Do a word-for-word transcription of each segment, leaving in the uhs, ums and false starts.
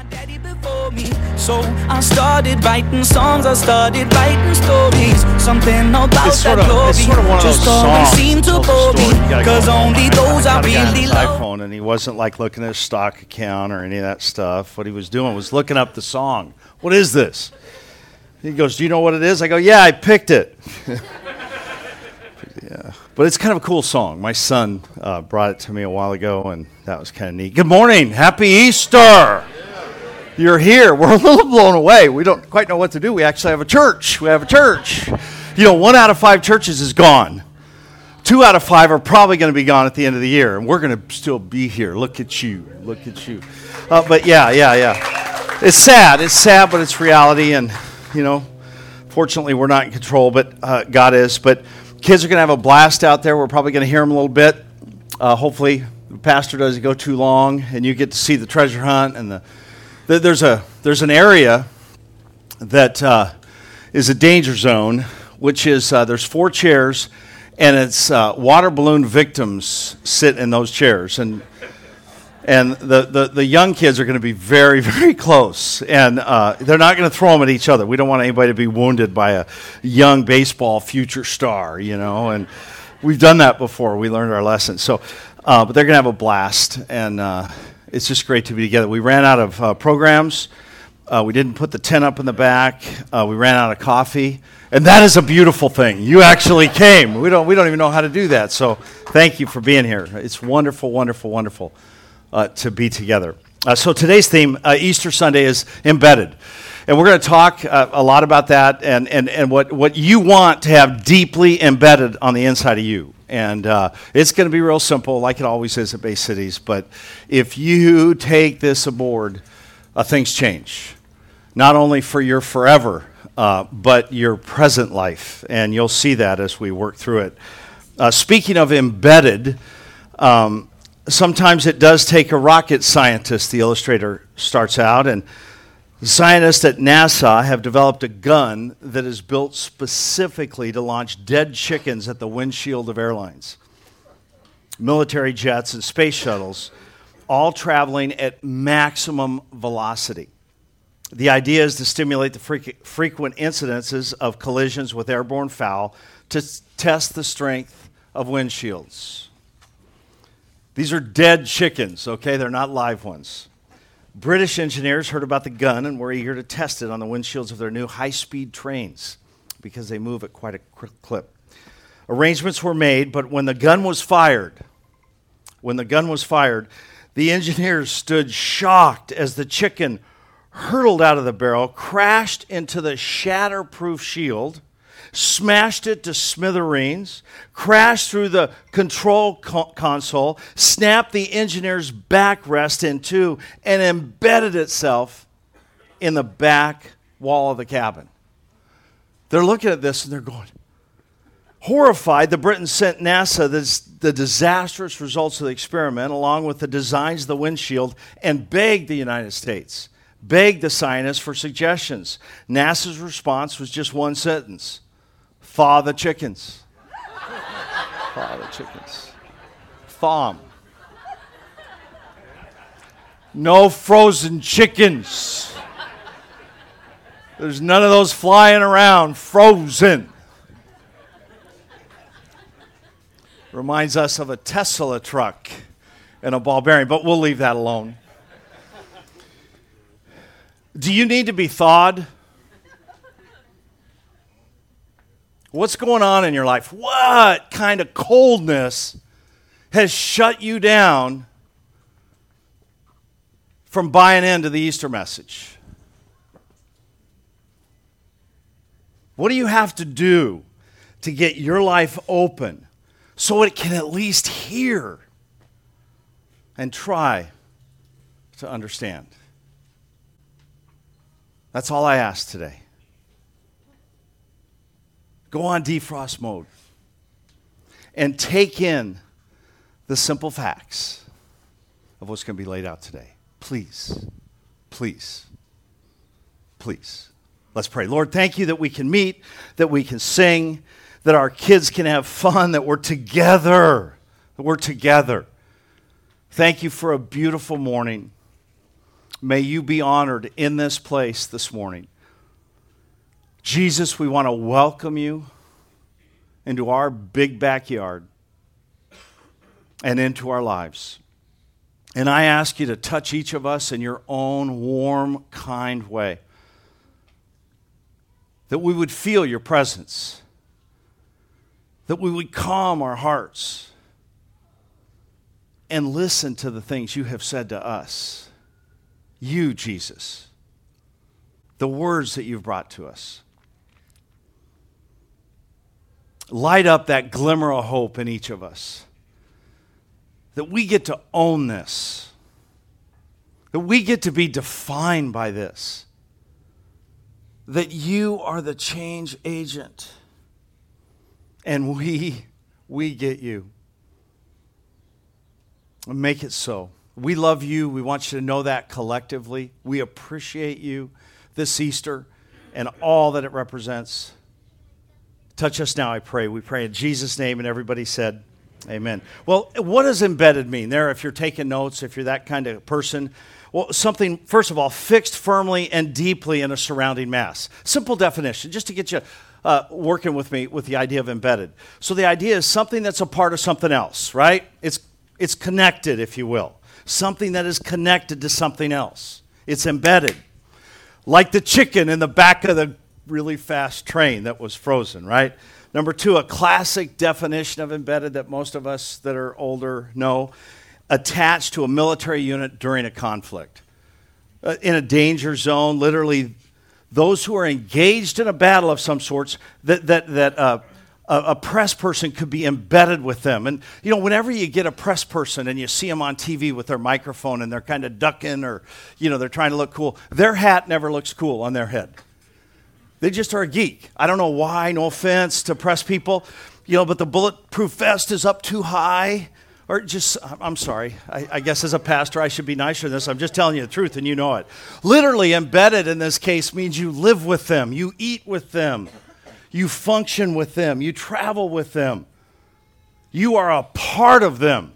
Daddy before me, so I started writing songs, I started writing stories. Something about It's sort that of, glory it's sort of one of those just always songs. seemed to tells a bore me, story. You gotta go cause home. only I- those I I got a guy on really his love. iPhone, and he wasn't like looking at his stock account or any of that stuff. What he was doing was looking up the song. What is this? He goes, do you know what it is? I go, yeah, I picked it. Yeah, but it's kind of a cool song. My son uh, brought it to me a while ago, and that was kind of neat. Good morning. Happy Easter. You're here. We're a little blown away. We don't quite know what to do. We actually have a church. We have a church. You know, one out of five churches is gone. Two out of five are probably going to be gone at the end of the year, and we're going to still be here. Look at you. Look at you. Uh, but yeah, yeah, yeah. It's sad. It's sad, but it's reality, and, you know, fortunately we're not in control, but uh, God is. But kids are going to have a blast out there. We're probably going to hear them a little bit. Uh, hopefully the pastor doesn't go too long, and you get to see the treasure hunt. And the, the there's a there's an area that uh, is a danger zone, which is uh, there's four chairs, and it's uh, water balloon victims sit in those chairs. And And the, the, the young kids are going to be very, very close. And uh, they're not going to throw them at each other. We don't want anybody to be wounded by a young baseball future star, you know. And we've done that before. We learned our lesson. So, uh, but they're going to have a blast. And uh, it's just great to be together. We ran out of uh, programs. Uh, we didn't put the tent up in the back. Uh, we ran out of coffee. And that is a beautiful thing. You actually came. We don't, we don't even know how to do that. So thank you for being here. It's wonderful, wonderful, wonderful. Uh, to be together. Uh, so today's theme, uh, Easter Sunday, is embedded. And we're going to talk uh, a lot about that and, and, and what, what you want to have deeply embedded on the inside of you. And uh, it's going to be real simple, like it always is at Bay Cities. But if you take this aboard, uh, things change. Not only for your forever, uh, but your present life. And you'll see that as we work through it. Uh, speaking of embedded, um, sometimes it does take a rocket scientist, the illustrator starts out, and scientists at NASA have developed a gun that is built specifically to launch dead chickens at the windshield of airlines. Military jets and space shuttles, all traveling at maximum velocity. The idea is to stimulate the frequ- frequent incidences of collisions with airborne fowl to s- test the strength of windshields. These are dead chickens, okay? They're not live ones. British engineers heard about the gun and were eager to test it on the windshields of their new high-speed trains because they move at quite a quick clip. Arrangements were made, but when the gun was fired, when the gun was fired, the engineers stood shocked as the chicken hurtled out of the barrel, crashed into the shatterproof shield, smashed it to smithereens, crashed through the control co- console, snapped the engineer's backrest in two, and embedded itself in the back wall of the cabin. They're looking at this and they're going, horrified, the Britons sent NASA the, the disastrous results of the experiment, along with the designs of the windshield, and begged the United States, begged the scientists for suggestions. NASA's response was just one sentence. Thaw the chickens. Thaw the chickens. Thaw 'em. No frozen chickens. There's none of those flying around. Frozen. Reminds us of a Tesla truck and a ball bearing, but we'll leave that alone. Do you need to be thawed? What's going on in your life? What kind of coldness has shut you down from buying into the Easter message? What do you have to do to get your life open so it can at least hear and try to understand? That's all I ask today. Go on defrost mode and take in the simple facts of what's going to be laid out today. Please, please, please. Let's pray. Lord, thank you that we can meet, that we can sing, that our kids can have fun, that we're together, that we're together. Thank you for a beautiful morning. May you be honored in this place this morning. Jesus, we want to welcome you into our big backyard and into our lives. And I ask you to touch each of us in your own warm, kind way. That we would feel your presence. That we would calm our hearts and listen to the things you have said to us. You, Jesus. The words that you've brought to us. Light up that glimmer of hope in each of us. That we get to own this. That we get to be defined by this. That you are the change agent. And we, we get you. And make it so. We love you. We want you to know that collectively. We appreciate you this Easter and all that it represents. Touch us now, I pray. We pray in Jesus' name, and everybody said, amen. Well, what does embedded mean? There, if you're taking notes, if you're that kind of person, well, something, first of all, fixed firmly and deeply in a surrounding mass. Simple definition, just to get you uh, working with me with the idea of embedded. So the idea is something that's a part of something else, right? It's it's connected, if you will. Something that is connected to something else. It's embedded. Like the chicken in the back of the really fast train that was frozen, right? Number two, a classic definition of embedded that most of us that are older know, attached to a military unit during a conflict. Uh, in a danger zone, literally those who are engaged in a battle of some sorts, that, that, that uh, a, a press person could be embedded with them. And, you know, whenever you get a press person and you see them on T V with their microphone and they're kind of ducking or, you know, they're trying to look cool, their hat never looks cool on their head. They just are a geek. I don't know why, no offense to press people, you know, but the bulletproof vest is up too high. Or just, I'm sorry, I, I guess as a pastor I should be nicer than this. I'm just telling you the truth and you know it. Literally embedded in this case means you live with them, you eat with them, you function with them, you travel with them. You are a part of them.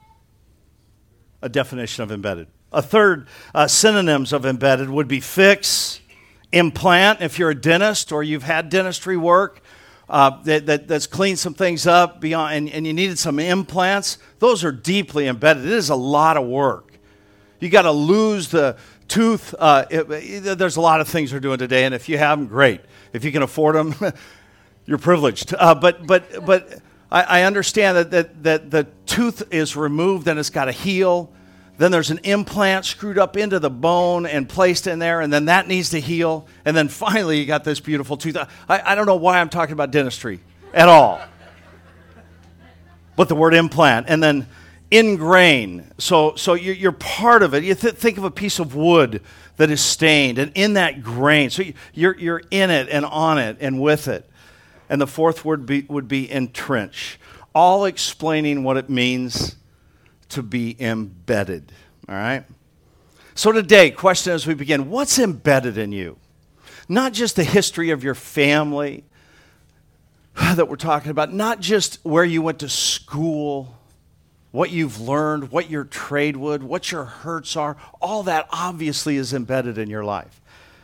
A definition of embedded. A third uh, synonyms of embedded would be fix, implant, if you're a dentist or you've had dentistry work uh, that, that, that's cleaned some things up beyond, and, and you needed some implants, those are deeply embedded. It is a lot of work. You got to lose the tooth. Uh, it, it, there's a lot of things we're doing today, and if you have them, great. If you can afford them, you're privileged. Uh, but but but I, I understand that, that, that the tooth is removed and it's got to heal. Then there's an implant screwed up into the bone and placed in there, and then that needs to heal. And then finally, you got this beautiful tooth. I, I don't know why I'm talking about dentistry at all. But the word implant, and then ingrain. So, so you're, you're part of it. You th- think of a piece of wood that is stained, and in that grain, so you're you're in it and on it and with it. And the fourth word be, would be entrench, all explaining what it means to be embedded, all right? So today, question as we begin, what's embedded in you? Not just the history of your family that we're talking about, not just where you went to school, what you've learned, what your trade would, what your hurts are, all that obviously is embedded in your life.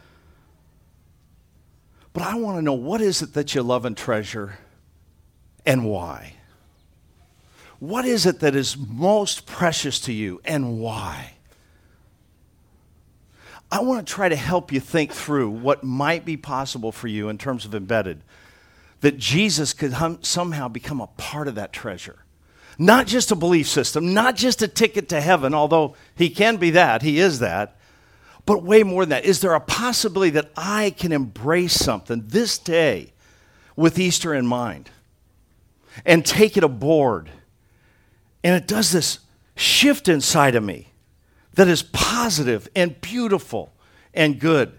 But I want to know, what is it that you love and treasure and why? What is it that is most precious to you and why? I want to try to help you think through what might be possible for you in terms of embedded, that Jesus could hum- somehow become a part of that treasure. Not just a belief system, not just a ticket to heaven, although he can be that, he is that, but way more than that. Is there a possibility that I can embrace something this day with Easter in mind and take it aboard? And it does this shift inside of me that is positive and beautiful and good.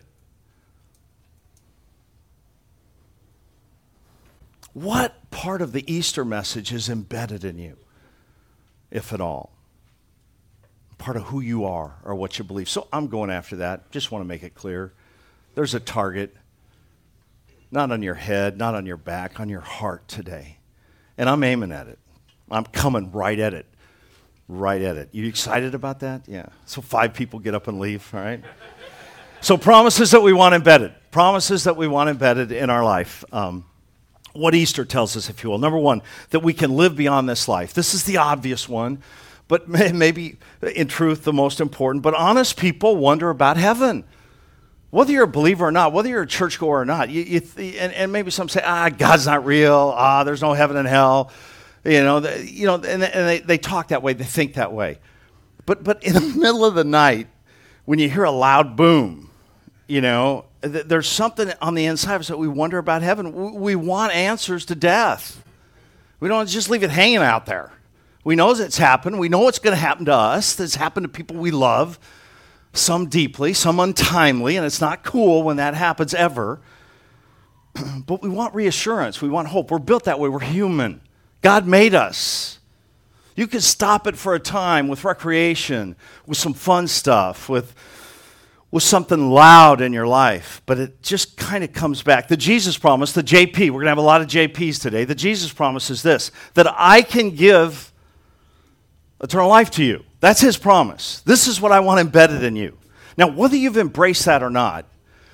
What part of the Easter message is embedded in you, if at all? Part of who you are or what you believe. So I'm going after that. Just want to make it clear. There's a target, not on your head, not on your back, on your heart today. And I'm aiming at it. I'm coming right at it, right at it. You excited about that? Yeah. So five people get up and leave, all right? So promises that we want embedded. Promises that we want embedded in our life. Um, what Easter tells us, if you will. Number one, that we can live beyond this life. This is the obvious one, but may, maybe in truth the most important. But honest people wonder about heaven. Whether you're a believer or not, whether you're a churchgoer or not, you, you th- and, and maybe some say, ah, God's not real. Ah, there's no heaven and hell. You know, the, you know, and, and they, they talk that way. They think that way. But but in the middle of the night, when you hear a loud boom, you know, th- there's something on the inside of us that we wonder about heaven. We, we want answers to death. We don't just leave it hanging out there. We know it's happened. We know what's going to happen to us. That's happened to people we love, some deeply, some untimely, and it's not cool when that happens ever. But we want reassurance. We want hope. We're built that way. We're human. God made us. You can stop it for a time with recreation, with some fun stuff, with, with something loud in your life, but it just kind of comes back. The Jesus promise, the J P, we're going to have a lot of J Ps today. The Jesus promise is this, that I can give eternal life to you. That's his promise. This is what I want embedded in you. Now, whether you've embraced that or not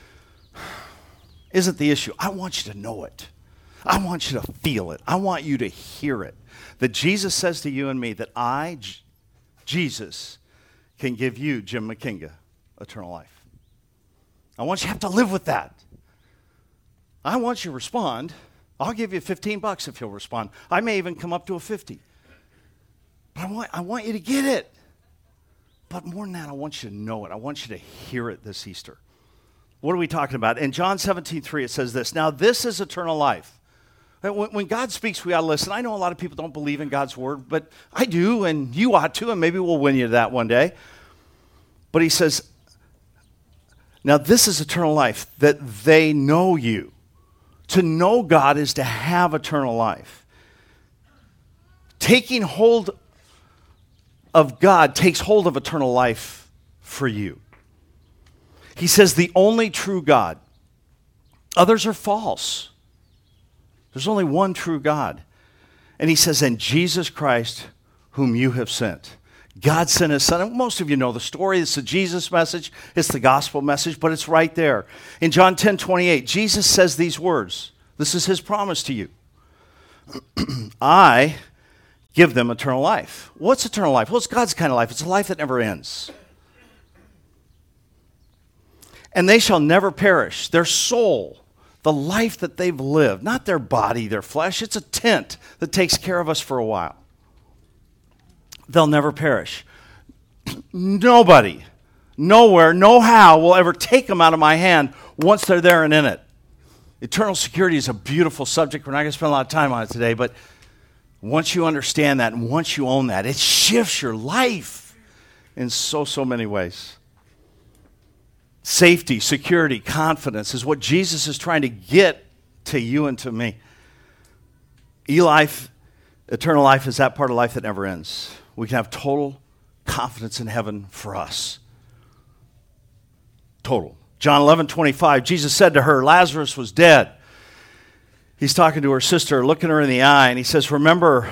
isn't the issue. I want you to know it. I want you to feel it. I want you to hear it. That Jesus says to you and me that I, J- Jesus, can give you, Jim McKinga, eternal life. I want you to have to live with that. I want you to respond. I'll give you fifteen bucks if you'll respond. I may even come up to a fifty. But I want, I want you to get it. But more than that, I want you to know it. I want you to hear it this Easter. What are we talking about? In John seventeen three, it says this, now this is eternal life. When God speaks, we ought to listen. I know a lot of people don't believe in God's word, but I do, and you ought to, and maybe we'll win you to that one day. But he says, now this is eternal life, that they know you. To know God is to have eternal life. Taking hold of God takes hold of eternal life for you. He says the only true God. Others are false. There's only one true God. And he says, and Jesus Christ, whom you have sent. God sent his son. And most of you know the story. It's the Jesus message. It's the gospel message, but it's right there. In John ten twenty-eight, Jesus says these words. This is his promise to you. I give them eternal life. What's eternal life? Well, it's God's kind of life. It's a life that never ends. And they shall never perish. Their soul, the life that they've lived, not their body, their flesh. It's a tent that takes care of us for a while. They'll never perish. Nobody, nowhere, no how will ever take them out of my hand once they're there and in it. Eternal security is a beautiful subject. We're not going to spend a lot of time on it today, but once you understand that and once you own that, it shifts your life in so, so many ways. Safety, security, confidence is what Jesus is trying to get to you and to me. E-life, eternal life, is that part of life that never ends. We can have total confidence in heaven for us. Total. John eleven twenty-five, Jesus said to her, Lazarus was dead. He's talking to her sister, looking her in the eye, and he says, remember,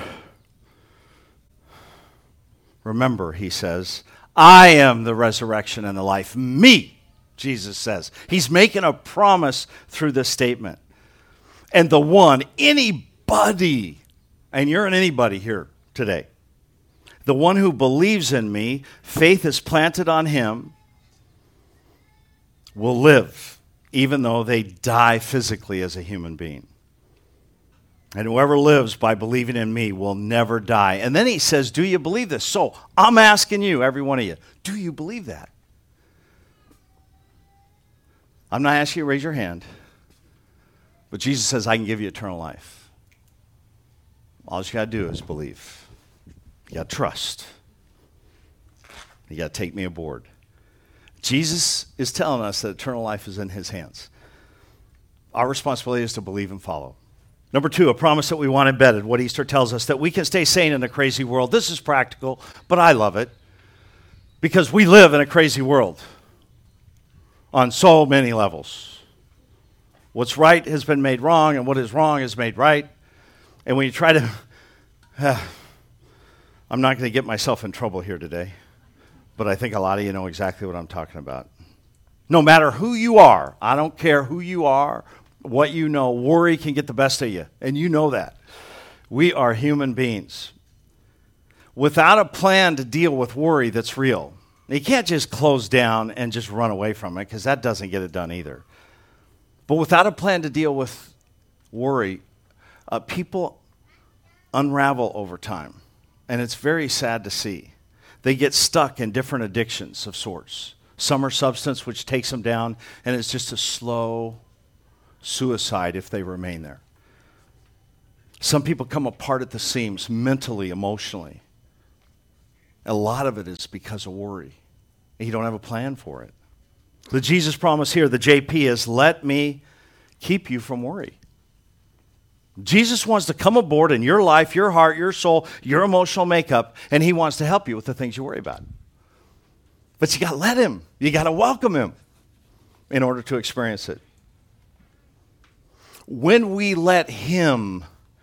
remember, he says, I am the resurrection and the life. Me. Jesus says. He's making a promise through this statement. And the one, anybody, and you're an anybody here today, the one who believes in me, faith is planted on him, will live, even though they die physically as a human being. And whoever lives by believing in me will never die. And then he says, do you believe this? So I'm asking you, every one of you, do you believe that? I'm not asking you to raise your hand, but Jesus says, I can give you eternal life. All you got to do is believe. You got to trust. You got to take me aboard. Jesus is telling us that eternal life is in his hands. Our responsibility is to believe and follow. Number two, a promise that we want embedded, what Easter tells us, that we can stay sane in a crazy world. This is practical, but I love it because we live in a crazy world. On so many levels. What's right has been made wrong, and what is wrong is made right. And when you try to, uh, I'm not going to get myself in trouble here today, but I think a lot of you know exactly what I'm talking about. No matter who you are, I don't care who you are, what you know, worry can get the best of you, and you know that. We are human beings. Without a plan to deal with worry that's real, you can't just close down and just run away from it, because that doesn't get it done either. But without a plan to deal with worry, uh, people unravel over time. And it's very sad to see. They get stuck in different addictions of sorts. Some are substance, which takes them down, and it's just a slow suicide if they remain there. Some people come apart at the seams, mentally, emotionally. A lot of it is because of worry. You don't have a plan for it. The Jesus promise here, the J P, is let me keep you from worry. Jesus wants to come aboard in your life, your heart, your soul, your emotional makeup, and he wants to help you with the things you worry about. But you got to let him. You got to welcome him in order to experience it. When we let him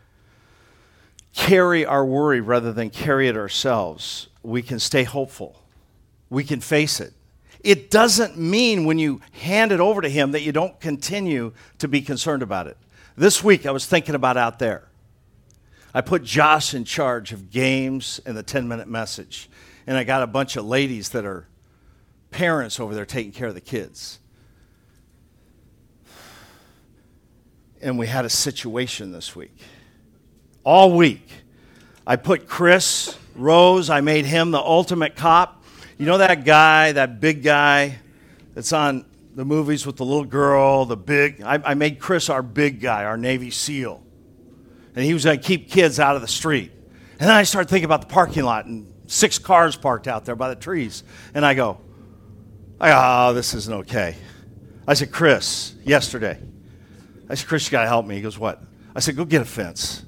carry our worry rather than carry it ourselves, we can stay hopeful. We can face it. It doesn't mean when you hand it over to him that you don't continue to be concerned about it. This week, I was thinking about out there. I put Josh in charge of games and the ten-minute message. And I got a bunch of ladies that are parents over there taking care of the kids. And we had a situation this week. All week. I put Chris Rose, I made him the ultimate cop. You know that guy, that big guy that's on the movies with the little girl, the big, I, I made Chris our big guy, our Navy SEAL. And he was going to keep kids out of the street. And then I started thinking about the parking lot and six cars parked out there by the trees. And I go, oh, this isn't okay. I said, Chris, yesterday. I said, Chris, you got to help me. He goes, what? I said, go get a fence.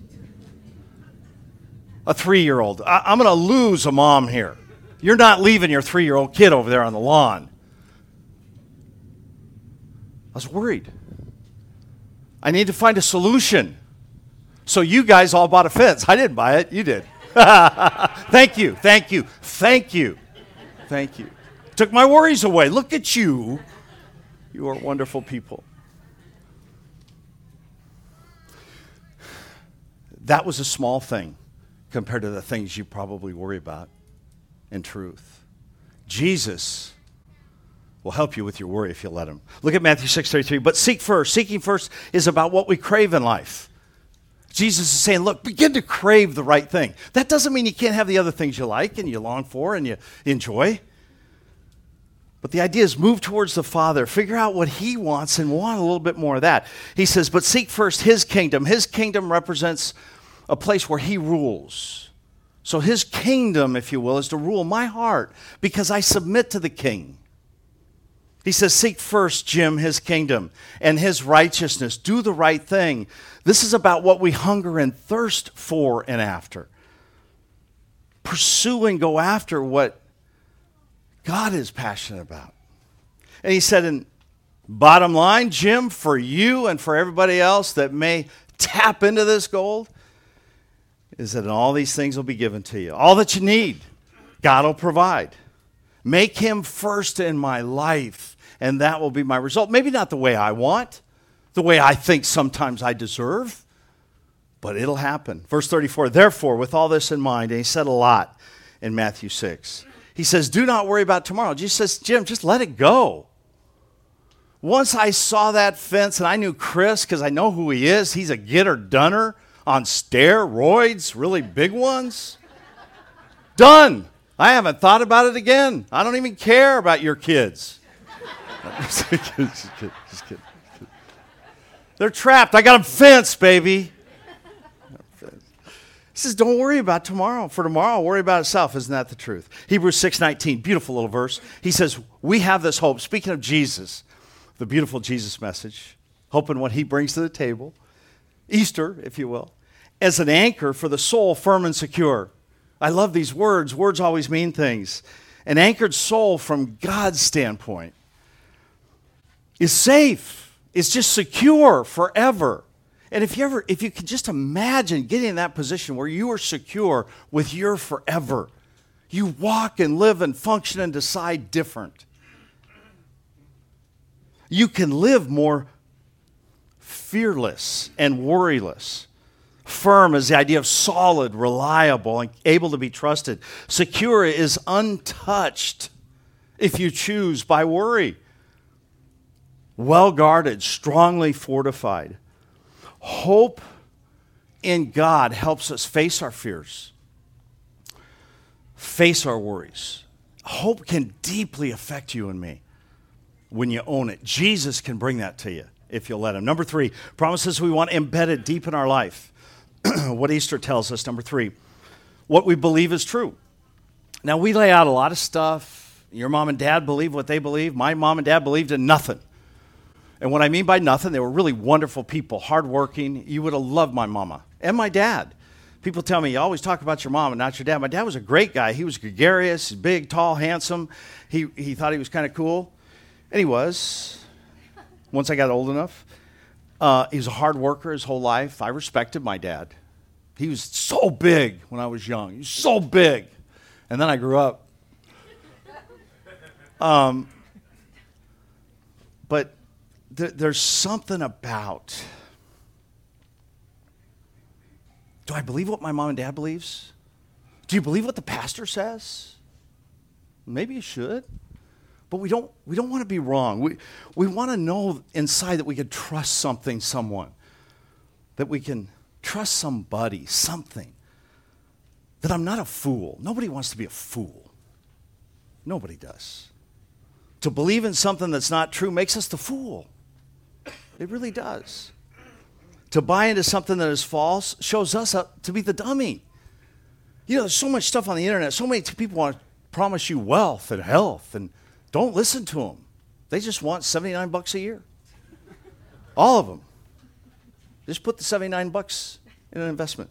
A three-year-old. I, I'm going to lose a mom here. You're not leaving your three-year-old kid over there on the lawn. I was worried. I need to find a solution. So you guys all bought a fence. I didn't buy it. You did. Thank you. Thank you. Thank you. Thank you. Took my worries away. Look at you. You are wonderful people. That was a small thing compared to the things you probably worry about in truth. Jesus will help you with your worry if you let him. Look at Matthew six thirty-three. But seek first. Seeking first is about what we crave in life. Jesus is saying, look, begin to crave the right thing. That doesn't mean you can't have the other things you like and you long for and you enjoy. But the idea is move towards the Father. Figure out what he wants and want a little bit more of that. He says, but seek first his kingdom. His kingdom represents a place where he rules. So his kingdom, if you will, is to rule my heart because I submit to the king. He says, seek first, Jim, his kingdom and his righteousness. Do the right thing. This is about what we hunger and thirst for and after. Pursue and go after what God is passionate about. And he said, and bottom line, Jim, for you and for everybody else that may tap into this gold, is that all these things will be given to you. All that you need, God will provide. Make him first in my life, and that will be my result. Maybe not the way I want, the way I think sometimes I deserve, but it'll happen. Verse thirty-four, therefore, with all this in mind, and he said a lot in Matthew six, he says, do not worry about tomorrow. Jesus says, Jim, just let it go. Once I saw that fence, and I knew Chris, because I know who he is, he's a getter-doner on steroids, really big ones. Done. I haven't thought about it again. I don't even care about your kids. just kidding, just kidding, just kidding. They're trapped. I got them fenced, baby. He says, don't worry about tomorrow. For tomorrow, I'll worry about itself. Isn't that the truth? Hebrews six nineteen, beautiful little verse. He says, we have this hope. Speaking of Jesus, the beautiful Jesus message, hope in what he brings to the table, Easter, if you will, as an anchor for the soul, firm and secure. I love these words. Words always mean things. An anchored soul from God's standpoint is safe. It's just secure forever. And if you ever, if you could just imagine getting in that position where you are secure with your forever, you walk and live and function and decide different. You can live more fearless and worryless. Firm is the idea of solid, reliable, and able to be trusted. Secure is untouched if you choose by worry. Well guarded, strongly fortified. Hope in God helps us face our fears, face our worries. Hope can deeply affect you and me when you own it. Jesus can bring that to you if you'll let him. Number three, promises we want embedded deep in our life. What Easter tells us, number three, what we believe is true. Now, we lay out a lot of stuff. Your mom and dad believe what they believe. My mom and dad believed in nothing. And what I mean by nothing, they were really wonderful people, hardworking. You would have loved my mama and my dad. People tell me, you always talk about your mom and not your dad. My dad was a great guy. He was gregarious, big, tall, handsome. He, he thought he was kind of cool. And he was, once I got old enough. Uh, he was a hard worker his whole life. I respected my dad. He was so big when I was young. He was so big. And then I grew up. Um, but th- there's something about, do I believe what my mom and dad believes? Do you believe what the pastor says? Maybe you should. But we don't we don't want to be wrong. We we want to know inside that we can trust something, someone. That we can trust somebody, something. That I'm not a fool. Nobody wants to be a fool. Nobody does. To believe in something that's not true makes us the fool. It really does. To buy into something that is false shows us up to be the dummy. You know, there's so much stuff on the internet. So many people want to promise you wealth and health, and don't listen to them. They just want seventy-nine bucks a year. All of them. Just put the seventy-nine bucks in an investment.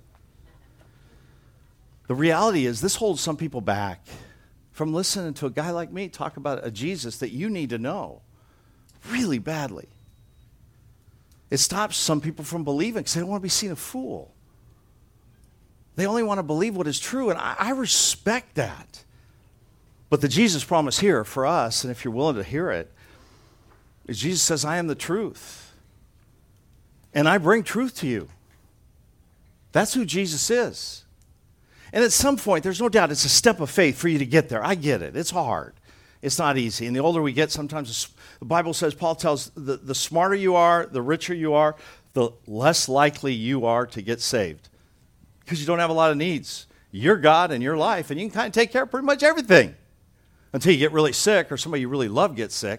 The reality is this holds some people back from listening to a guy like me talk about a Jesus that you need to know really badly. It stops some people from believing because they don't want to be seen a fool. They only want to believe what is true, and I, I respect that. But the Jesus promise here for us, and if you're willing to hear it, is Jesus says, I am the truth. And I bring truth to you. That's who Jesus is. And at some point, there's no doubt it's a step of faith for you to get there. I get it. It's hard. It's not easy. And the older we get, sometimes the Bible says, Paul tells, the, the smarter you are, the richer you are, the less likely you are to get saved. Because you don't have a lot of needs. You're God in your life, and you can kind of take care of pretty much everything. Until you get really sick or somebody you really love gets sick.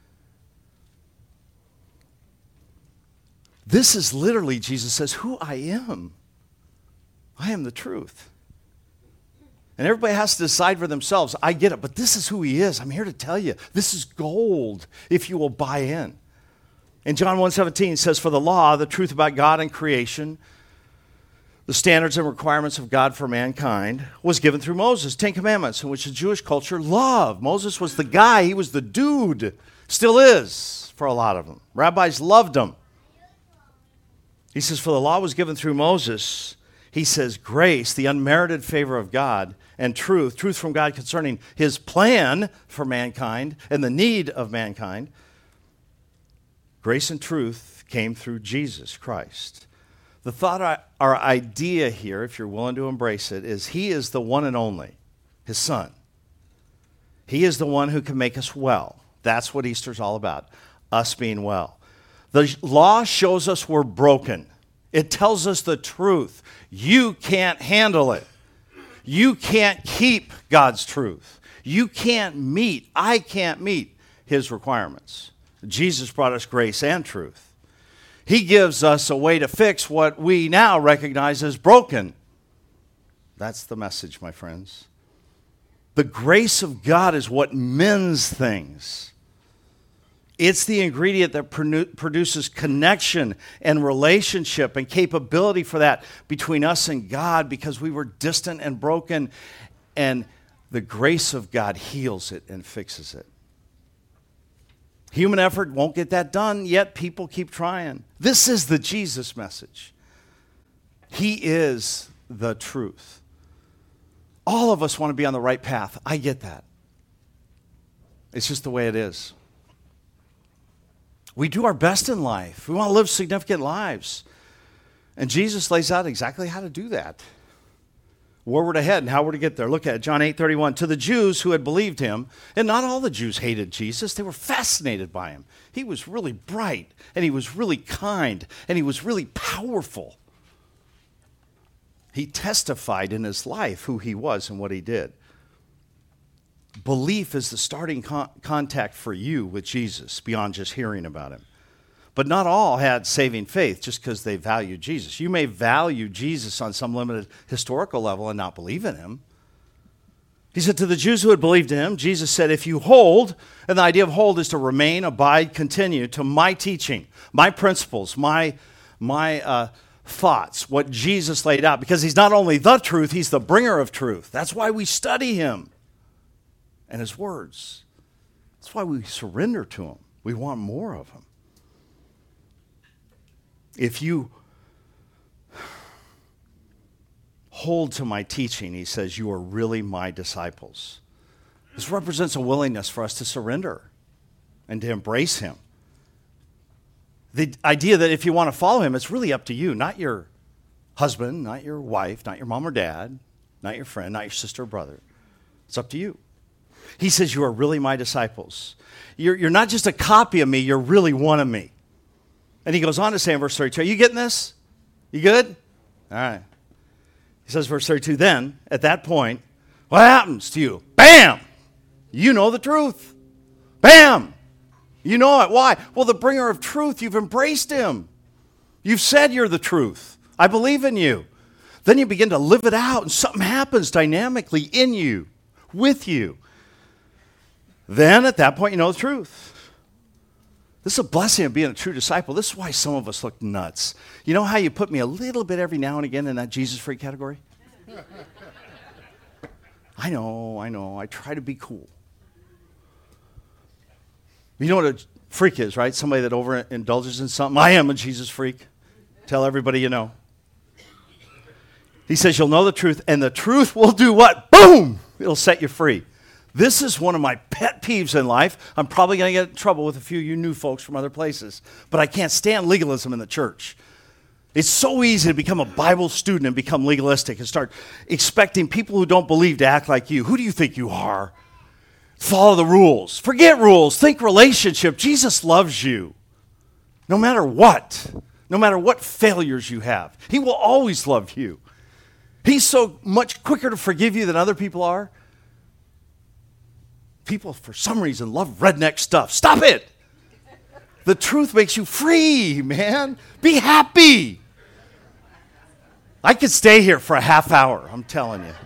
This is literally, Jesus says, who I am. I am the truth. And everybody has to decide for themselves. I get it, but this is who he is. I'm here to tell you, this is gold if you will buy in. In John one seventeen, it says, for the law, the truth about God and creation, the standards and requirements of God for mankind was given through Moses. Ten Commandments, in which the Jewish culture loved. Moses was the guy. He was the dude. Still is for a lot of them. Rabbis loved him. He says, for the law was given through Moses. He says, grace, the unmerited favor of God, and truth, truth from God concerning his plan for mankind and the need of mankind. Grace and truth came through Jesus Christ. The thought, our idea here, if you're willing to embrace it, is he is the one and only, his son. He is the one who can make us well. That's what Easter's all about, us being well. The law shows us we're broken. It tells us the truth. You can't handle it. You can't keep God's truth. You can't meet, I can't meet his requirements. Jesus brought us grace and truth. He gives us a way to fix what we now recognize as broken. That's the message, my friends. The grace of God is what mends things. It's the ingredient that produces connection and relationship and capability for that between us and God because we were distant and broken, and the grace of God heals it and fixes it. Human effort won't get that done, yet people keep trying. This is the Jesus message. He is the truth. All of us want to be on the right path. I get that. It's just the way it is. We do our best in life. We want to live significant lives. And Jesus lays out exactly how to do that. Where we're to head and how we're to get there. Look at it, John eight thirty-one. To the Jews who had believed him, and not all the Jews hated Jesus, they were fascinated by him. He was really bright, and he was really kind, and he was really powerful. He testified in his life who he was and what he did. Belief is the starting con- contact for you with Jesus beyond just hearing about him. But not all had saving faith just because they valued Jesus. You may value Jesus on some limited historical level and not believe in him. He said to the Jews who had believed in him, Jesus said, if you hold, and the idea of hold is to remain, abide, continue to my teaching, my principles, my, my uh, thoughts, what Jesus laid out. Because he's not only the truth, he's the bringer of truth. That's why we study him and his words. That's why we surrender to him. We want more of him. If you hold to my teaching, he says, you are really my disciples. This represents a willingness for us to surrender and to embrace him. The idea that if you want to follow him, it's really up to you, not your husband, not your wife, not your mom or dad, not your friend, not your sister or brother. It's up to you. He says, you are really my disciples. You're, you're not just a copy of me, you're really one of me. And he goes on to say in verse thirty-two, are you getting this? You good? All right. He says, verse thirty-two, then, at that point, what happens to you? Bam! You know the truth. Bam! You know it. Why? Well, the bringer of truth, you've embraced him. You've said you're the truth. I believe in you. Then you begin to live it out, and something happens dynamically in you, with you. Then, at that point, you know the truth. This is a blessing of being a true disciple. This is why some of us look nuts. You know how you put me a little bit every now and again in that Jesus freak category? I know, I know. I try to be cool. You know what a freak is, right? Somebody that overindulges in something. I am a Jesus freak. Tell everybody you know. He says you'll know the truth, and the truth will do what? Boom! It'll set you free. This is one of my pet peeves in life. I'm probably going to get in trouble with a few of you new folks from other places, but I can't stand legalism in the church. It's so easy to become a Bible student and become legalistic and start expecting people who don't believe to act like you. Who do you think you are? Follow the rules. Forget rules. Think relationship. Jesus loves you. No matter what. No matter what failures you have. He will always love you. He's so much quicker to forgive you than other people are. People, for some reason, love redneck stuff. Stop it. The truth makes you free, man. Be happy. I could stay here for a half hour, I'm telling you.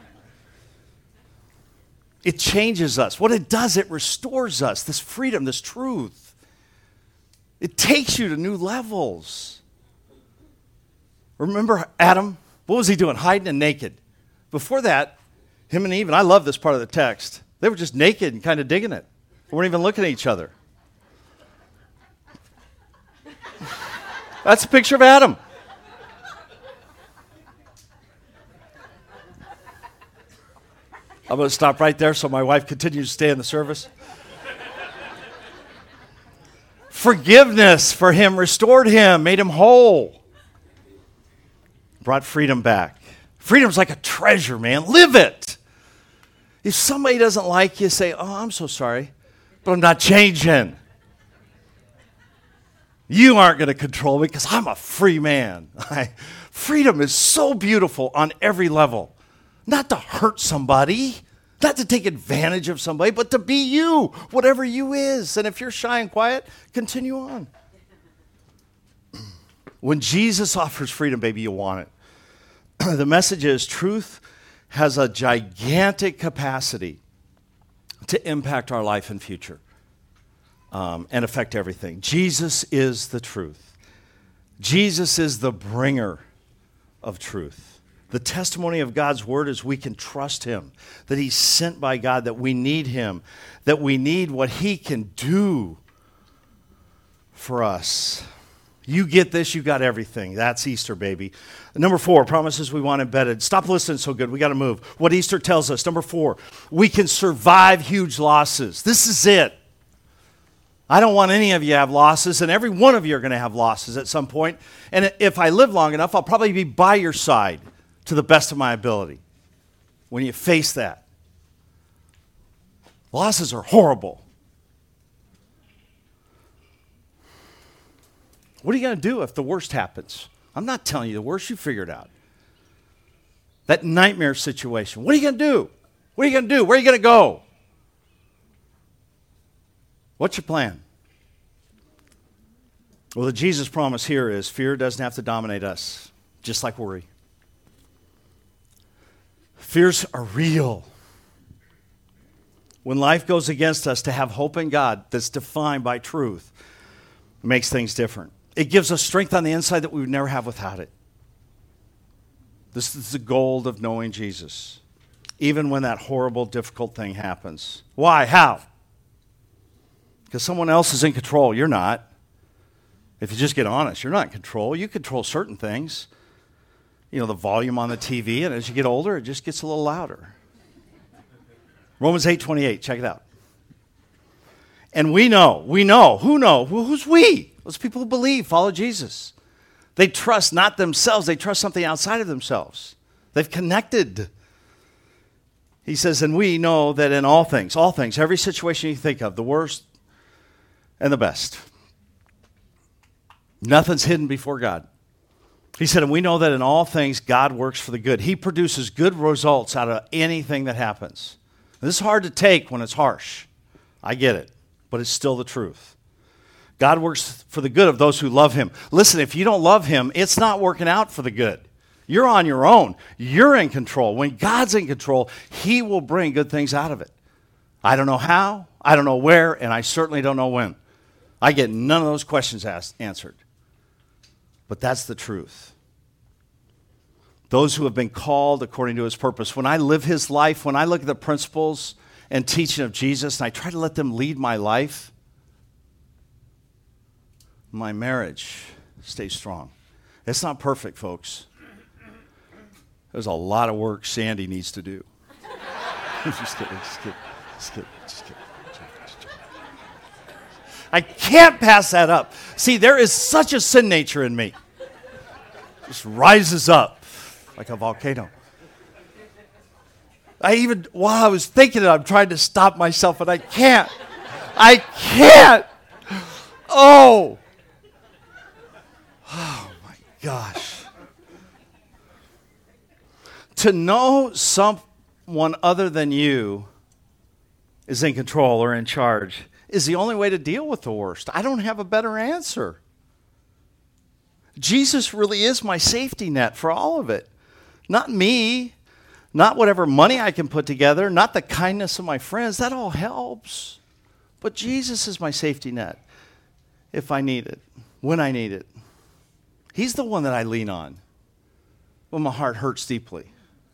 It changes us. What it does, it restores us. This freedom, this truth. It takes you to new levels. Remember Adam? What was he doing? Hiding and naked. Before that, him and Eve, and I love this part of the text, they were just naked and kind of digging it. They weren't even looking at each other. That's a picture of Adam. I'm going to stop right there so my wife continues to stay in the service. Forgiveness for him restored him, made him whole. Brought freedom back. Freedom's like a treasure, man. Live it. If somebody doesn't like you, say, oh, I'm so sorry, but I'm not changing. You aren't going to control me because I'm a free man. Freedom is so beautiful on every level. Not to hurt somebody, not to take advantage of somebody, but to be you, whatever you is. And if you're shy and quiet, continue on. When Jesus offers freedom, baby, you want it. The message is truth has a gigantic capacity to impact our life and future um, and affect everything. Jesus is the truth. Jesus is the bringer of truth. The testimony of God's word is we can trust him, that he's sent by God, that we need him, that we need what he can do for us. You get this, you got everything. That's Easter, baby. Number four, promises we want embedded. Stop listening so good. We got to move. What Easter tells us. Number four, we can survive huge losses. This is it. I don't want any of you to have losses, and every one of you are going to have losses at some point. And if I live long enough, I'll probably be by your side to the best of my ability when you face that. Losses are horrible. What are you going to do if the worst happens? I'm not telling you the worst. You figure it out. That nightmare situation. What are you going to do? What are you going to do? Where are you going to go? What's your plan? Well, the Jesus promise here is fear doesn't have to dominate us, just like worry. Fears are real. When life goes against us, to have hope in God that's defined by truth makes things different. It gives us strength on the inside that we would never have without it. This is the gold of knowing Jesus, even when that horrible, difficult thing happens. Why? How? Because someone else is in control. You're not. If you just get honest, you're not in control. You control certain things. You know, the volume on the T V, and as you get older, it just gets a little louder. Romans eight twenty-eight, check it out. And we know, we know, who know? Who's we? Those people who believe, follow Jesus. They trust not themselves, they trust something outside of themselves. They've connected. He says, and we know that in all things, all things, every situation you think of, the worst and the best, nothing's hidden before God. He said, and we know that in all things, God works for the good. He produces good results out of anything that happens. This is hard to take when it's harsh. I get it, but it's still the truth. God works for the good of those who love him. Listen, if you don't love him, it's not working out for the good. You're on your own. You're in control. When God's in control, he will bring good things out of it. I don't know how, I don't know where, and I certainly don't know when. I get none of those questions asked, answered. But that's the truth. Those who have been called according to his purpose. When I live his life, when I look at the principles and teaching of Jesus, and I try to let them lead my life, my marriage stays strong. It's not perfect, folks. There's a lot of work Sandy needs to do. just kidding, just kidding, just kidding, just kidding. Just kidding. I can't pass that up. See, there is such a sin nature in me. It just rises up like a volcano. I even, while I was thinking it, I'm trying to stop myself, and I can't. I can't. Oh. Oh, my gosh. To know someone other than you is in control or in charge is the only way to deal with the worst. I don't have a better answer. Jesus really is my safety net for all of it. Not me, not whatever money I can put together, not the kindness of my friends. That all helps. But Jesus is my safety net if I need it, when I need it. He's the one that I lean on when my heart hurts deeply.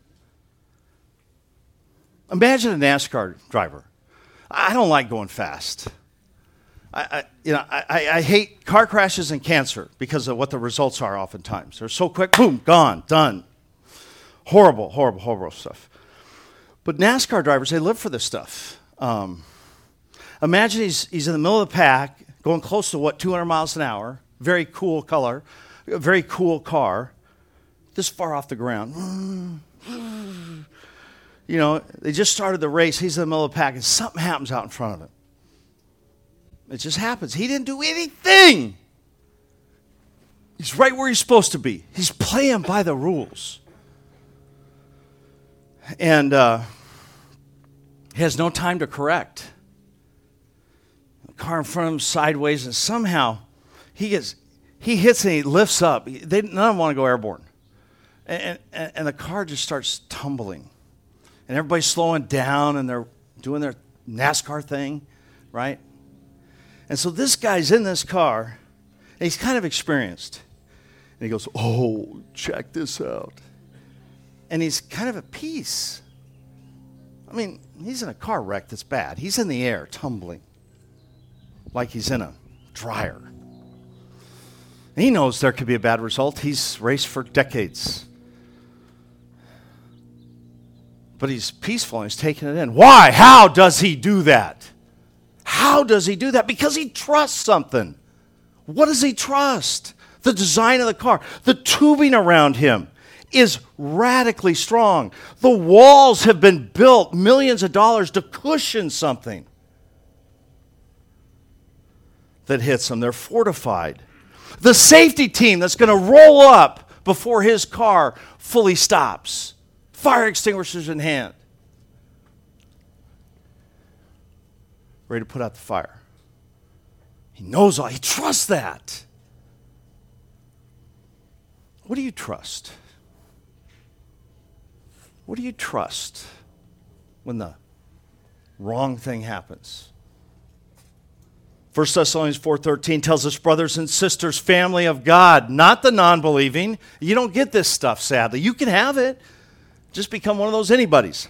Imagine a NASCAR driver. I don't like going fast. I, I you know, I, I hate car crashes and cancer because of what the results are oftentimes. They're so quick, boom, gone, done. Horrible, horrible, horrible stuff. But NASCAR drivers, they live for this stuff. Um, imagine he's, he's in the middle of the pack, going close to, what, two hundred miles an hour, very cool color, a very cool car, this far off the ground. You know, they just started the race. He's in the middle of the pack, and something happens out in front of him. It just happens. He didn't do anything. He's right where he's supposed to be. He's playing by the rules. And uh, he has no time to correct. The car in front of him sideways, and somehow he gets, he hits and he lifts up. They, none of them want to go airborne. And, and, and the car just starts tumbling. And everybody's slowing down, and they're doing their NASCAR thing, right? And so this guy's in this car, and he's kind of experienced. And he goes, oh, check this out. And he's kind of at peace. I mean, he's in a car wreck that's bad. He's in the air, tumbling, like he's in a dryer, He knows there could be a bad result. He's raced for decades. But he's peaceful and he's taking it in. Why? How does he do that? How does he do that? Because he trusts something. What does he trust? The design of the car. The tubing around him is radically strong. The walls have been built millions of dollars to cushion something that hits them. They're fortified. The safety team that's going to roll up before his car fully stops. Fire extinguishers in hand. Ready to put out the fire. He knows all. He trusts that. What do you trust? What do you trust when the wrong thing happens? First Thessalonians four thirteen tells us, brothers and sisters, family of God, not the non-believing. You don't get this stuff, sadly. You can have it. Just become one of those anybody's.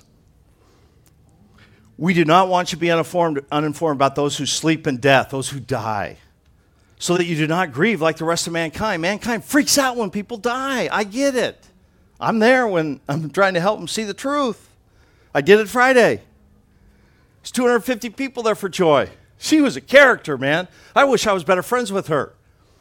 We do not want you to be uninformed, uninformed about those who sleep in death, those who die, so that you do not grieve like the rest of mankind. Mankind freaks out when people die. I get it. I'm there when I'm trying to help them see the truth. I did it Friday. There's two hundred fifty people there for Joy. She was a character, man. I wish I was better friends with her.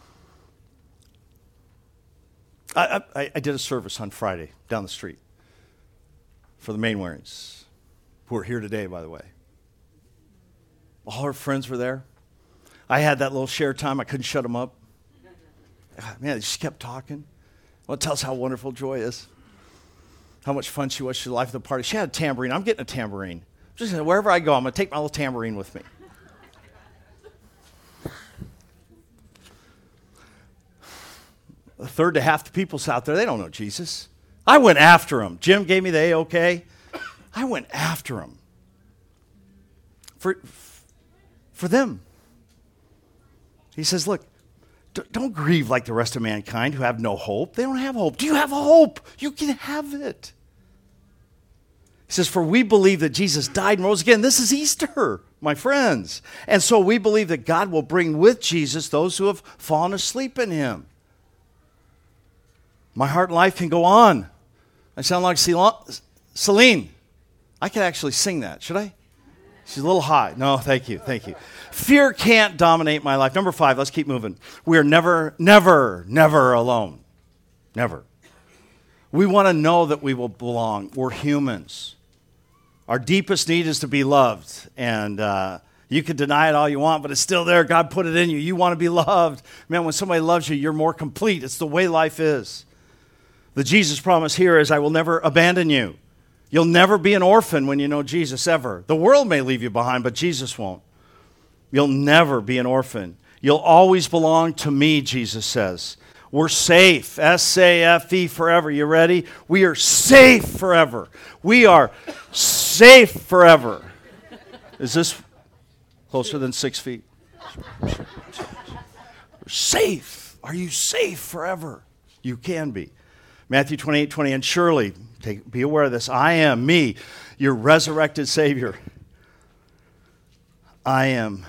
I, I, I did a service on Friday down the street for the Mainwarings, who are here today, by the way. All her friends were there. I had that little share time. I couldn't shut them up. God, man, they just kept talking. Well, it tells how wonderful Joy is. How much fun she was. She liked the party. She had a tambourine. I'm getting a tambourine. Just wherever I go, I'm going to take my little tambourine with me. A third to half the people's out there, they don't know Jesus. I went after them. Jim gave me the A-OK. I went after them. For, for them. He says, look, d- don't grieve like the rest of mankind who have no hope. They don't have hope. Do you have a hope? You can have it. He says, for we believe that Jesus died and rose again. This is Easter, my friends. And so we believe that God will bring with Jesus those who have fallen asleep in him. My heart and life can go on. I sound like Celine. I could actually sing that. Should I? She's a little high. No, thank you. Thank you. Fear can't dominate my life. Number five, let's keep moving. We are never, never, never alone. Never. We want to know that we will belong. We're humans. Our deepest need is to be loved. And uh, you can deny it all you want, but it's still there. God put it in you. You want to be loved. Man, when somebody loves you, you're more complete. It's the way life is. The Jesus promise here is, I will never abandon you. You'll never be an orphan when you know Jesus, ever. The world may leave you behind, but Jesus won't. You'll never be an orphan. You'll always belong to me, Jesus says. We're safe, S A F E, forever. You ready? We are safe forever. We are safe forever. Is this closer than six feet? We're safe. Are you safe forever? You can be. Matthew twenty-eight twenty, and surely, take, be aware of this, I am me, your resurrected Savior. I am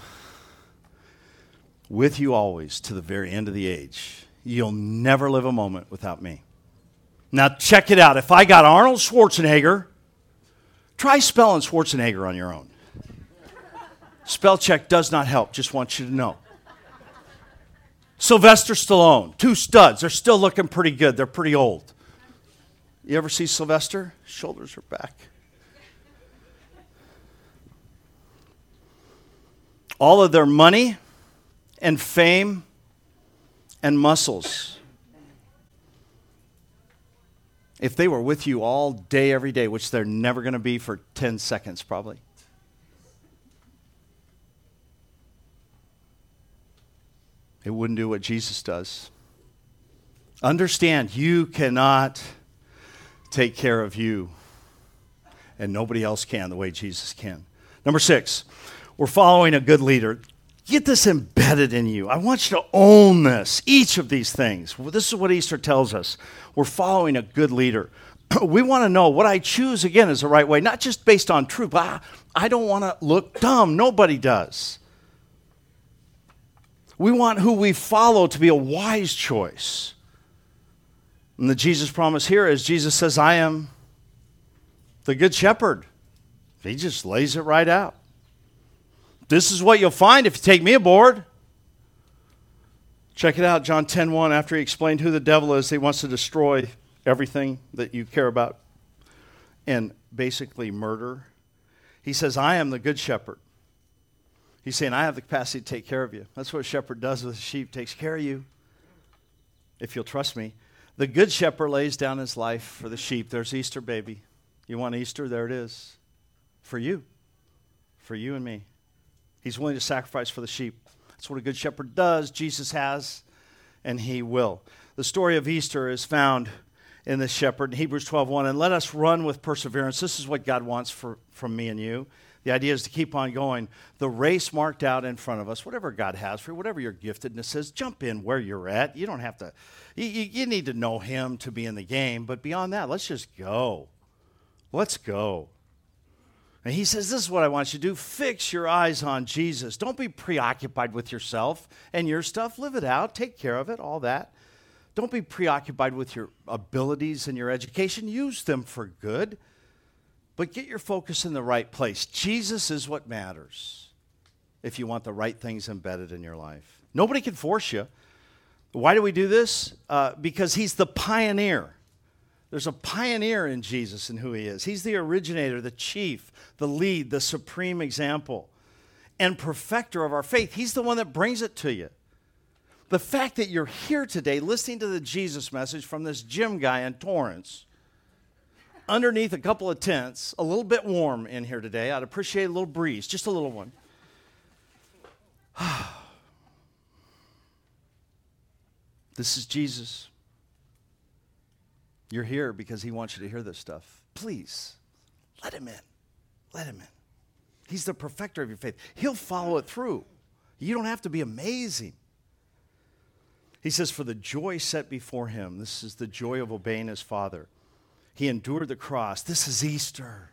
with you always to the very end of the age. You'll never live a moment without me. Now check it out. If I got Arnold Schwarzenegger, try spelling Schwarzenegger on your own. Spell check does not help, just want you to know. Sylvester Stallone, two studs. They're still looking pretty good. They're pretty old. You ever see Sylvester? Shoulders are back. All of their money and fame and muscles, if they were with you all day, every day, which they're never going to be for ten seconds probably, it wouldn't do what Jesus does. Understand, you cannot take care of you, and nobody else can the way Jesus can. Number six, we're following a good leader. Get this embedded in you. I want you to own this, each of these things. This is what Easter tells us. We're following a good leader. We want to know what I choose, again, is the right way, not just based on truth, but I don't want to look dumb. Nobody does. We want who we follow to be a wise choice. And the Jesus promise here is Jesus says, I am the good shepherd. He just lays it right out. This is what you'll find if you take me aboard. Check it out, John ten one. After he explained who the devil is, he wants to destroy everything that you care about and basically murder. He says, I am the good shepherd. He's saying, I have the capacity to take care of you. That's what a shepherd does with a sheep, takes care of you, if you'll trust me. The good shepherd lays down his life for the sheep. There's Easter, baby. You want Easter? There it is. For you. For you and me. He's willing to sacrifice for the sheep. That's what a good shepherd does. Jesus has, and he will. The story of Easter is found in this shepherd in Hebrews twelve one. And let us run with perseverance. This is what God wants for, from me and you. The idea is to keep on going. The race marked out in front of us, whatever God has for you, whatever your giftedness is, jump in where you're at. You don't have to, you, you, you need to know him to be in the game. But beyond that, let's just go. Let's go. And he says, this is what I want you to do. Fix your eyes on Jesus. Don't be preoccupied with yourself and your stuff. Live it out. Take care of it, all that. Don't be preoccupied with your abilities and your education. Use them for good. But get your focus in the right place. Jesus is what matters if you want the right things embedded in your life. Nobody can force you. Why do we do this? Uh, because he's the pioneer. There's a pioneer in Jesus and who he is. He's the originator, the chief, the lead, the supreme example, and perfecter of our faith. He's the one that brings it to you. The fact that you're here today listening to the Jesus message from this gym guy in Torrance, underneath a couple of tents, a little bit warm in here today. I'd appreciate a little breeze, just a little one. This is Jesus. You're here because he wants you to hear this stuff. Please, let him in. Let him in. He's the perfecter of your faith. He'll follow it through. You don't have to be amazing. He says, for the joy set before him, this is the joy of obeying his Father. He endured the cross. This is Easter.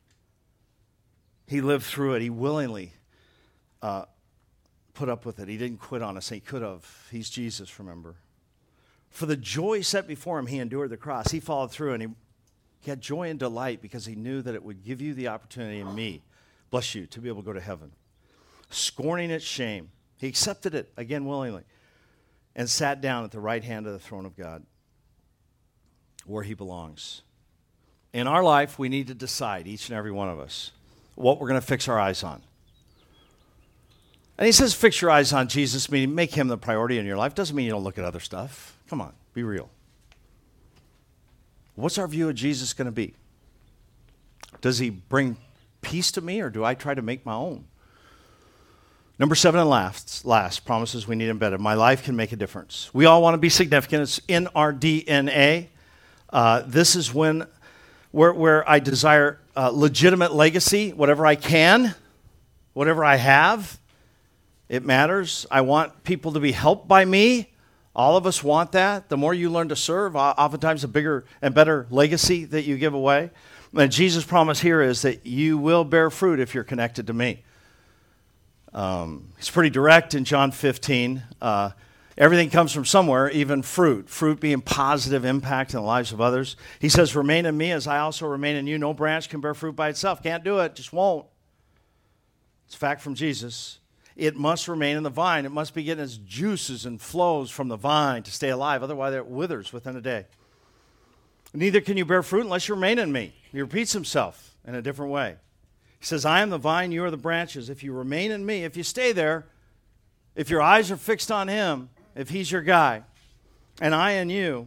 He lived through it. He willingly uh, put up with it. He didn't quit on us. He could have. He's Jesus, remember. For the joy set before him, he endured the cross. He followed through, and he, he had joy and delight because he knew that it would give you the opportunity, and me, bless you, to be able to go to heaven. Scorning its shame, he accepted it, again willingly, and sat down at the right hand of the throne of God, where he belongs. In our life, we need to decide, each and every one of us, what we're going to fix our eyes on. And he says, fix your eyes on Jesus, meaning make him the priority in your life. Doesn't mean you don't look at other stuff. Come on, be real. What's our view of Jesus going to be? Does he bring peace to me, or do I try to make my own? Number seven and last, last promises we need embedded. My life can make a difference. We all want to be significant. It's in our D N A. Uh, this is when, where, where I desire uh, legitimate legacy, whatever I can, whatever I have. It matters. I want people to be helped by me. All of us want that. The more you learn to serve, oftentimes a bigger and better legacy that you give away. And Jesus' promise here is that you will bear fruit if you're connected to me. Um, it's pretty direct in John fifteen. Uh, everything comes from somewhere, even fruit. Fruit being positive impact in the lives of others. He says, remain in me as I also remain in you. No branch can bear fruit by itself. Can't do it. Just won't. It's a fact from Jesus. It must remain in the vine. It must be getting its juices and flows from the vine to stay alive. Otherwise, it withers within a day. Neither can you bear fruit unless you remain in me. He repeats himself in a different way. He says, I am the vine, you are the branches. If you remain in me, if you stay there, if your eyes are fixed on him, if he's your guy, and I in you,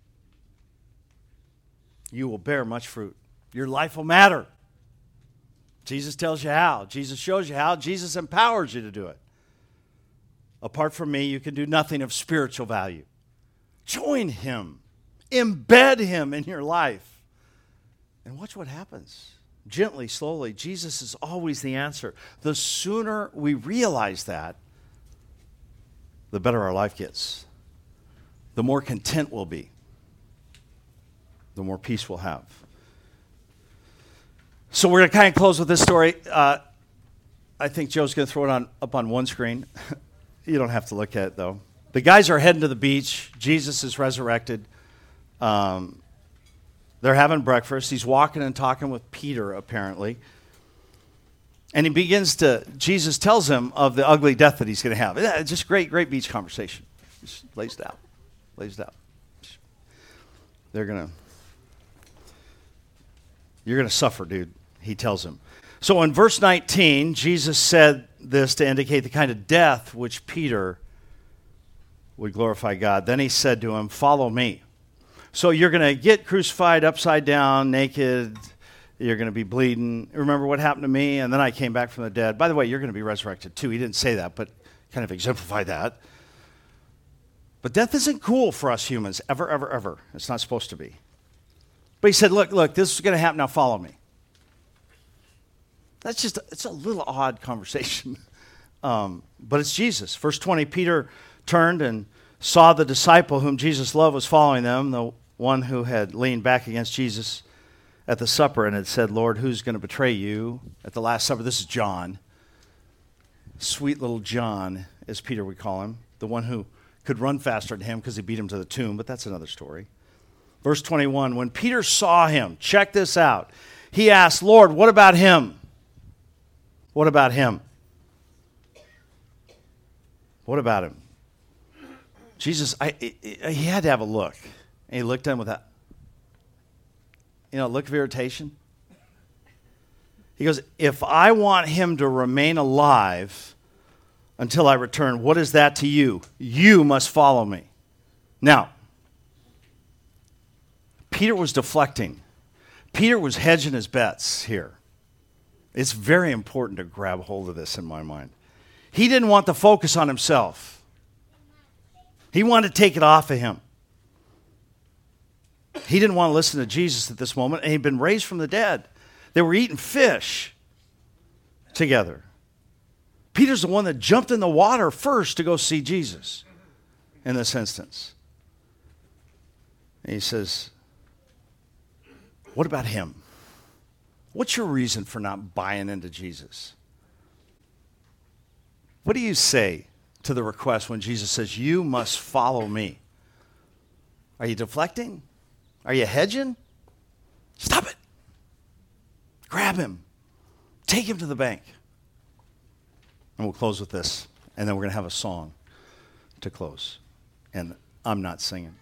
you will bear much fruit. Your life will matter. Jesus tells you how. Jesus shows you how. Jesus empowers you to do it. Apart from me, you can do nothing of spiritual value. Join him. Embed him in your life. And watch what happens. Gently, slowly. Jesus is always the answer. The sooner we realize that, the better our life gets. The more content we'll be. The more peace we'll have. So we're going to kind of close with this story. Uh, I think Joe's going to throw it on up on one screen. you don't have to look at it, though. The guys are heading to the beach. Jesus is resurrected. Um, they're having breakfast. He's walking and talking with Peter, apparently. And he begins to, Jesus tells him of the ugly death that he's going to have. Yeah, just great, great beach conversation. Just lays it out. Lays it out. They're going to, you're going to suffer, dude, he tells him. So in verse nineteen, Jesus said this to indicate the kind of death which Peter would glorify God. Then he said to him, follow me. So you're going to get crucified upside down, naked. You're going to be bleeding. Remember what happened to me? And then I came back from the dead. By the way, you're going to be resurrected too. He didn't say that, but kind of exemplify that. But death isn't cool for us humans, ever, ever, ever. It's not supposed to be. But he said, look, look, this is going to happen. Now follow me. That's just, it's a little odd conversation. um, but it's Jesus. Verse twenty, Peter turned and saw the disciple whom Jesus loved was following them, the one who had leaned back against Jesus at the supper and had said, Lord, who's going to betray you at the Last Supper? This is John. Sweet little John, as Peter would call him, the one who could run faster than him because he beat him to the tomb, but that's another story. Verse twenty-one, when Peter saw him, check this out, he asked, Lord, what about him? What about him? What about him? Jesus, I, I, I, he had to have a look. And he looked at him with that, you know, look of irritation. He goes, if I want him to remain alive until I return, what is that to you? You must follow me. Now, Peter was deflecting. Peter was hedging his bets here. It's very important to grab hold of this in my mind. He didn't want the focus on himself. He wanted to take it off of him. He didn't want to listen to Jesus at this moment, and he'd been raised from the dead. They were eating fish together. Peter's the one that jumped in the water first to go see Jesus in this instance. And he says, what about him? What's your reason for not buying into Jesus? What do you say to the request when Jesus says, you must follow me? Are you deflecting? Are you hedging? Stop it. Grab him. Take him to the bank. And we'll close with this. And then we're going to have a song to close. And I'm not singing.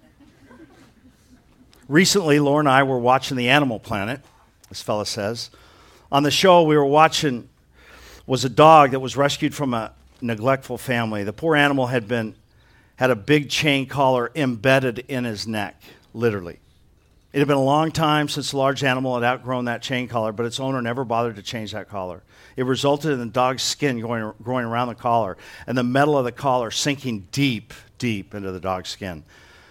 Recently, Laura and I were watching the Animal Planet, this fella says. On the show we were watching was a dog that was rescued from a neglectful family. The poor animal had been had a big chain collar embedded in his neck, literally. It had been a long time since the large animal had outgrown that chain collar, but its owner never bothered to change that collar. It resulted in the dog's skin going, growing around the collar and the metal of the collar sinking deep, deep into the dog's skin.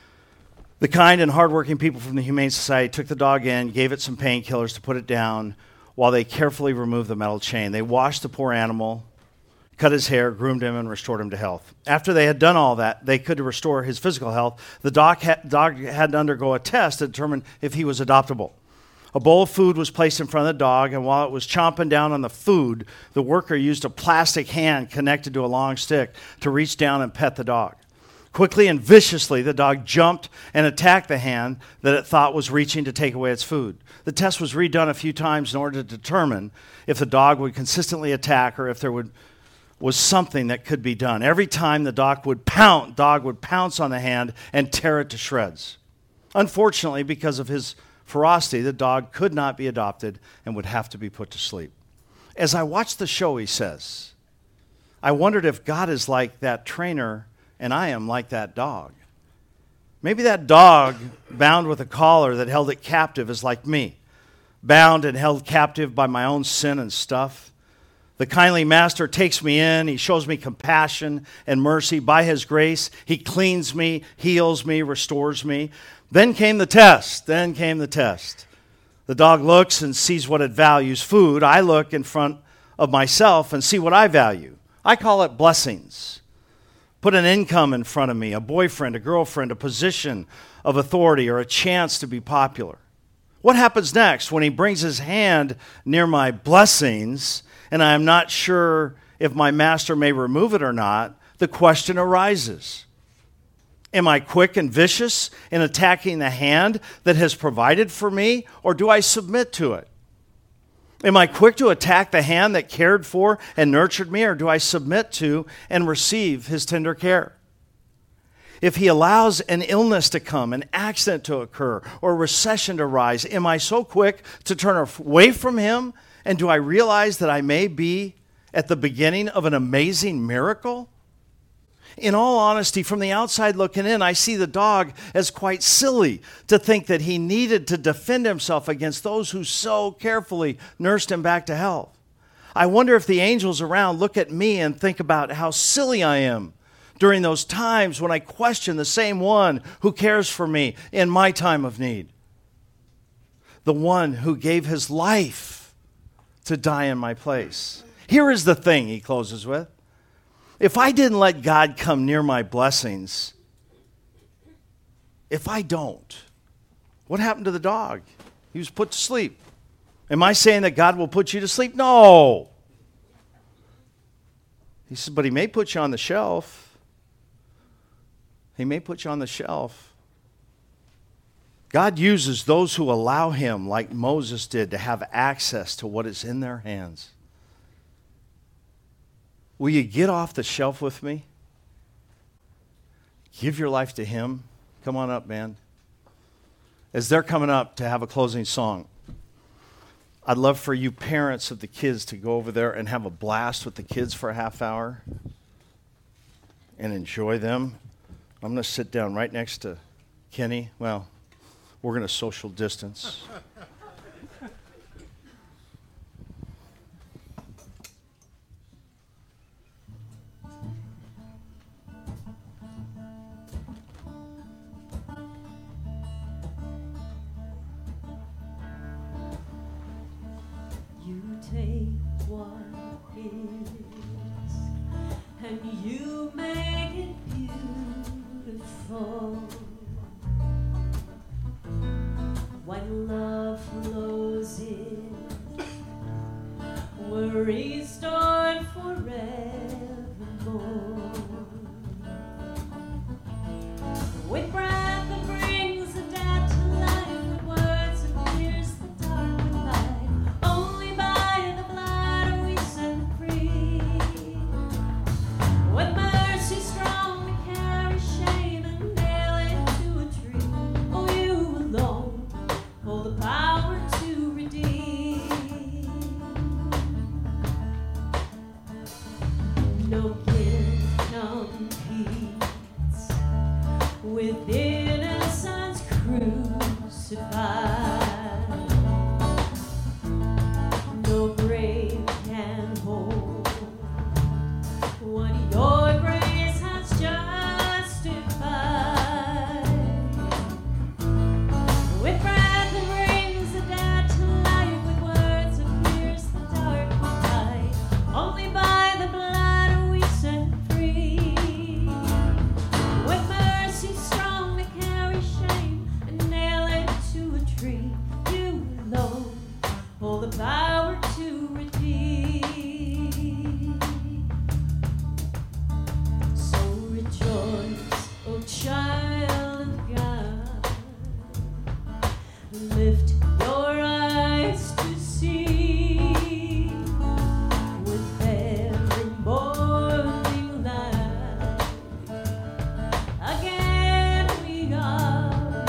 The kind and hardworking people from the Humane Society took the dog in, gave it some painkillers to put it down while they carefully removed the metal chain. They washed the poor animal, cut his hair, groomed him, and restored him to health. After they had done all that, they could restore his physical health. The dog, ha- dog had to undergo a test to determine if he was adoptable. A bowl of food was placed in front of the dog, and while it was chomping down on the food, the worker used a plastic hand connected to a long stick to reach down and pet the dog. Quickly and viciously, the dog jumped and attacked the hand that it thought was reaching to take away its food. The test was redone a few times in order to determine if the dog would consistently attack or if there would, was something that could be done. Every time the dog would pounce, dog would pounce on the hand and tear it to shreds. Unfortunately, because of his ferocity, the dog could not be adopted and would have to be put to sleep. As I watched the show, he says, I wondered if God is like that trainer and I am like that dog. Maybe that dog, bound with a collar that held it captive, is like me, bound and held captive by my own sin and stuff. The kindly master takes me in. He shows me compassion and mercy. By his grace, he cleans me, heals me, restores me. Then came the test. Then came the test. The dog looks and sees what it values, food. I look in front of myself and see what I value. I call it blessings. Put an income in front of me, a boyfriend, a girlfriend, a position of authority, or a chance to be popular. What happens next when he brings his hand near my blessings and I am not sure if my master may remove it or not? the question arises, am I quick and vicious in attacking the hand that has provided for me, or do I submit to it? Am I quick to attack the hand that cared for and nurtured me, or do I submit to and receive his tender care? If he allows an illness to come, an accident to occur, or recession to rise, am I so quick to turn away from him? And do I realize that I may be at the beginning of an amazing miracle? In all honesty, from the outside looking in, I see the dog as quite silly to think that he needed to defend himself against those who so carefully nursed him back to health. I wonder if the angels around look at me and think about how silly I am during those times when I question the same one who cares for me in my time of need. The one who gave his life to die in my place. Here is the thing, he closes with. If I didn't let God come near my blessings, if I don't, what happened to the dog? He was put to sleep. Am I saying that God will put you to sleep? No. He said, but he may put you on the shelf. He may put you on the shelf. God uses those who allow him, like Moses did, to have access to what is in their hands. Will you get off the shelf with me? Give your life to him. Come on up, man. As they're coming up to have a closing song, I'd love for you parents of the kids to go over there and have a blast with the kids for a half hour and enjoy them. I'm going to sit down right next to Kenny. Well, we're going to social distance. Take what is, and you make it beautiful. When love flows in, we're restored forevermore. With breath that brings the dead to life, with words that pierce the dark with light. Only by with mercy strong to carry shame and nail it to a tree. Oh, you alone hold the power to redeem. No gift competes with innocence crucified. No grave can hold what your grace has justified. With breath that brings the dead to life, with words that pierce the dark with light. Only by the blood are we set free. With mercy strong to carry shame and nail it to a tree. You alone hold the power to redeem. Rejoice, O child of God. Lift your eyes to see. With every morning light, again we are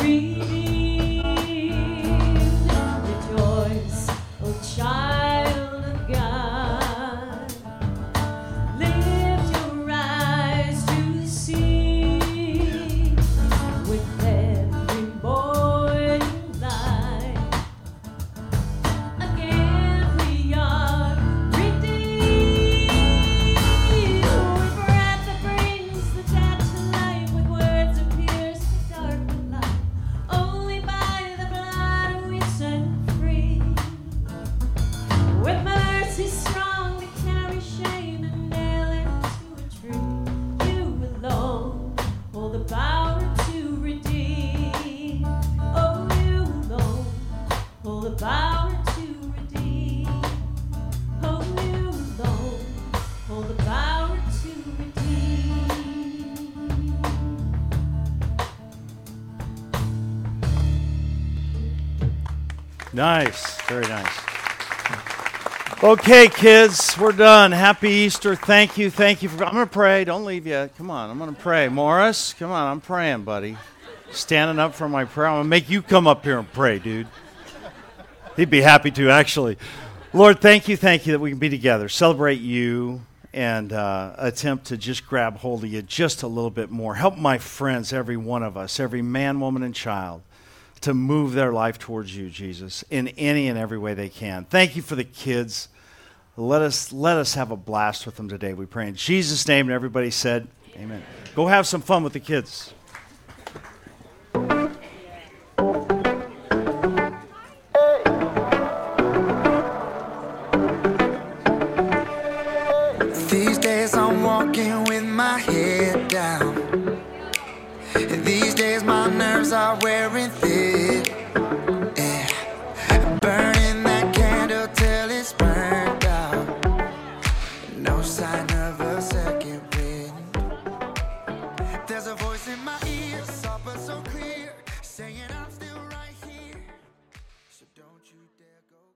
redeemed. Rejoice, O child of God. Lift your eyes to see. With every morning light, again we are redeemed. With breath that brings the dead to life, with words that pierce the dark with light. Only by the blood are we set free. With mercy strong to carry shame and nail it to a tree. You alone hold the power to redeem. Oh, you alone hold the power to redeem. Oh, you alone hold the power to redeem. Nice. Very nice. Okay, kids, we're done. Happy Easter. Thank you. Thank you. For, I'm going to pray. Don't leave yet. Come on. I'm going to pray. Morris, come on. I'm praying, buddy. Standing up for my prayer. I'm going to make you come up here and pray, dude. He'd be happy to, actually. Lord, thank you. Thank you that we can be together, celebrate you, and uh, attempt to just grab hold of you just a little bit more. Help my friends, every one of us, every man, woman, and child, to move their life towards you, Jesus, in any and every way they can. Thank you for the kids. Let us let us have a blast with them today, we pray in Jesus' name. And everybody said, amen. Go have some fun with the kids. These days I'm walking with my head down. These days my nerves are wearing thin. Yeah. Burning that candle till it's burned out. No sign of a second wind. There's a voice in my ear, soft but so clear, saying I'm still right here. So don't you dare go.